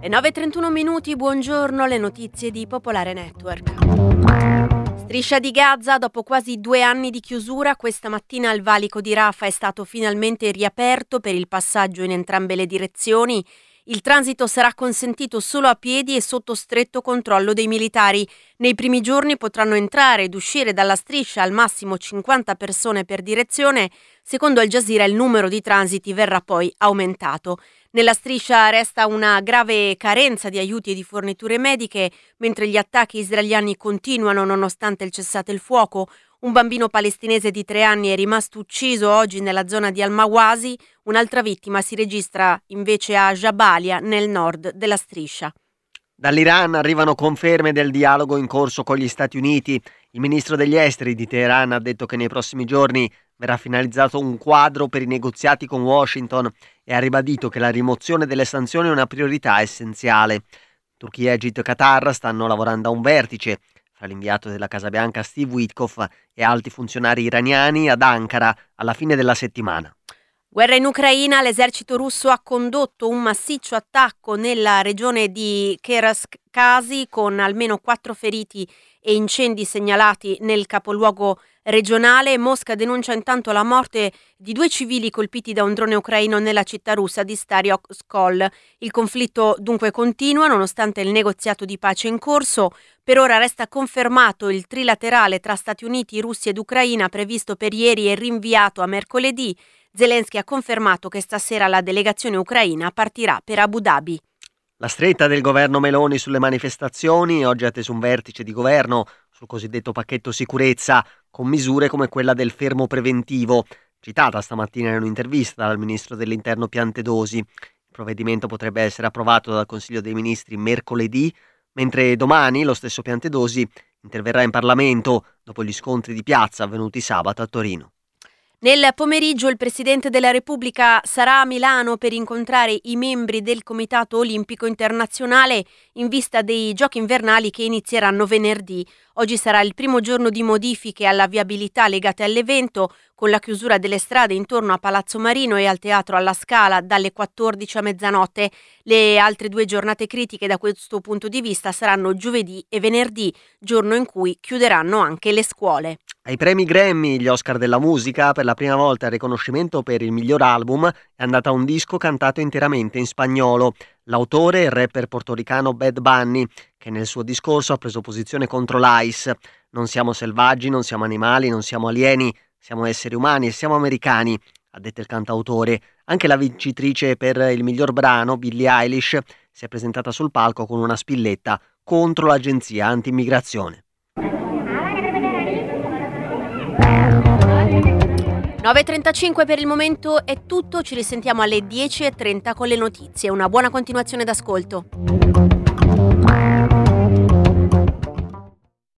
Le 9:31 minuti, buongiorno, le notizie di Popolare Network. Striscia di Gaza, dopo quasi 2 anni di chiusura, questa mattina il valico di Rafah è stato finalmente riaperto per il passaggio in entrambe le direzioni. Il transito sarà consentito solo a piedi e sotto stretto controllo dei militari. Nei primi giorni potranno entrare ed uscire dalla striscia al massimo 50 persone per direzione. Secondo Al Jazeera il numero di transiti verrà poi aumentato. Nella striscia resta una grave carenza di aiuti e di forniture mediche, mentre gli attacchi israeliani continuano nonostante il cessate il fuoco. Un bambino palestinese di 3 anni è rimasto ucciso oggi nella zona di Al-Mawasi, un'altra vittima si registra invece a Jabalia, nel nord della striscia. Dall'Iran arrivano conferme del dialogo in corso con gli Stati Uniti. Il ministro degli esteri di Teheran ha detto che nei prossimi giorni verrà finalizzato un quadro per i negoziati con Washington e ha ribadito che la rimozione delle sanzioni è una priorità essenziale. Turchia, Egitto e Qatar stanno lavorando a un vertice fra l'inviato della Casa Bianca Steve Witkoff e alti funzionari iraniani ad Ankara alla fine della settimana. Guerra in Ucraina, l'esercito russo ha condotto un massiccio attacco nella regione di Cherkasy con almeno 4 feriti e incendi segnalati nel capoluogo regionale. Mosca denuncia intanto la morte di 2 civili colpiti da un drone ucraino nella città russa di Staryok-Skol. Il conflitto dunque continua nonostante il negoziato di pace in corso. Per ora resta confermato il trilaterale tra Stati Uniti, Russia ed Ucraina previsto per ieri e rinviato a mercoledì. Zelensky ha confermato che stasera la delegazione ucraina partirà per Abu Dhabi. La stretta del governo Meloni sulle manifestazioni, oggi ha atteso un vertice di governo sul cosiddetto pacchetto sicurezza, con misure come quella del fermo preventivo, citata stamattina in un'intervista dal ministro dell'Interno Piantedosi. Il provvedimento potrebbe essere approvato dal Consiglio dei Ministri mercoledì, mentre domani lo stesso Piantedosi interverrà in Parlamento dopo gli scontri di piazza avvenuti sabato a Torino. Nel pomeriggio il Presidente della Repubblica sarà a Milano per incontrare i membri del Comitato Olimpico Internazionale in vista dei Giochi invernali che inizieranno venerdì. Oggi sarà il primo giorno di modifiche alla viabilità legate all'evento, con la chiusura delle strade intorno a Palazzo Marino e al Teatro alla Scala dalle 14 a mezzanotte. Le altre 2 giornate critiche da questo punto di vista saranno giovedì e venerdì, giorno in cui chiuderanno anche le scuole. Ai premi Grammy, gli Oscar della musica, per la prima volta il riconoscimento per il miglior album è andato a un disco cantato interamente in spagnolo. L'autore è il rapper portoricano Bad Bunny, che nel suo discorso ha preso posizione contro l'ICE. Non siamo selvaggi, non siamo animali, non siamo alieni, siamo esseri umani e siamo americani, ha detto il cantautore. Anche la vincitrice per il miglior brano, Billie Eilish, si è presentata sul palco con una spilletta contro l'agenzia anti-immigrazione. 9:35 per il momento è tutto, ci risentiamo alle 10:30 con le notizie. Una buona continuazione d'ascolto.